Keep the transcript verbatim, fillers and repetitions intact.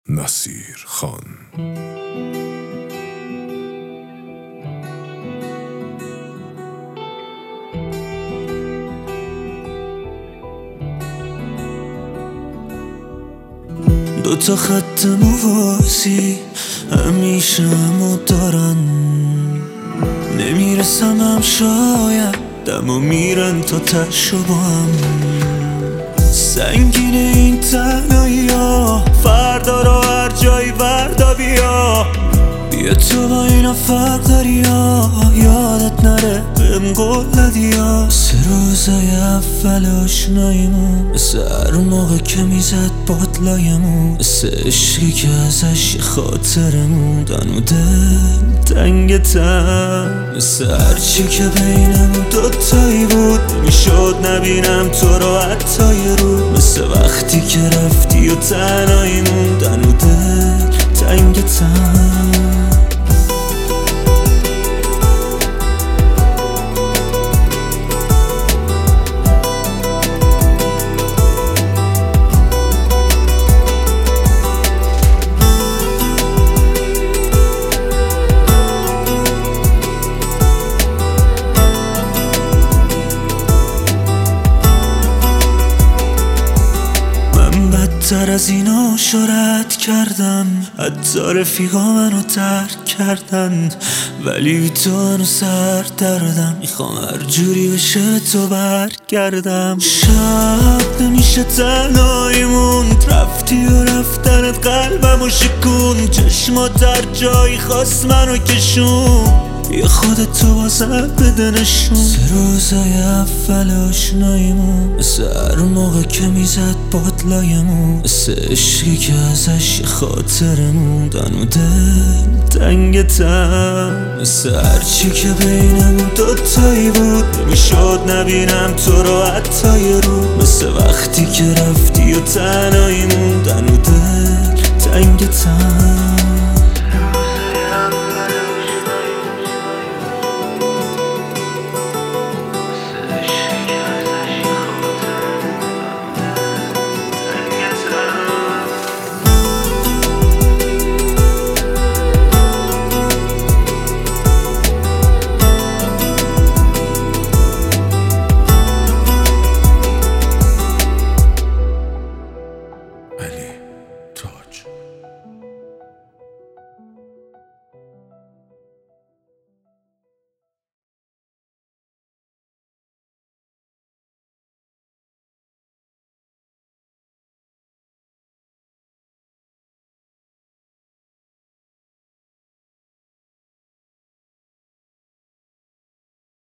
نصیر خان. دو تا خط موازی همیشه همو دارن، نمیرسم هم شاید دمو میرن تا تشو با هم. سنگین این تنهایی ها، فردا رو هر جایی بردا بیا. بیا تو با اینا فرق داری ها، یادت نره بهم قول دادی ها. سه روزای اول آشناییمون مثل هر موقع که میزد بادلایمون، مثل عشقی که ازش خاطرمون دن و دل تنگتم، مثل هرچی که بینمون دوتایی بود نمیشد نبینم تو رو حتی یه رو، مثل وقتی که رفتی و تنهایی موندن و دل تنگتم. بدتر از اینا شرط کردم، حتی رفیقا منو ترک کردن، ولی تو منو سر دردم. میخوام هر جوری بشه تو برگردم. شب نمیشه تنهاییمون، رفتی و رفتنت قلبمو شکون، چشمات در جایی خواست منو کشون، بیا خودتو بازم بده نشون. سه روزای اول آشناییمون مثل هر موقع که میزد بادلایمون، مثل عشقی که ازش خاطرمون دن و دل تنگتم، مثل هرچی که بینمون دوتایی بود نمیشد نبینم تو رو حتی یه رو، مثل وقتی که رفتی و تنهایی موندن و دل تنگتم.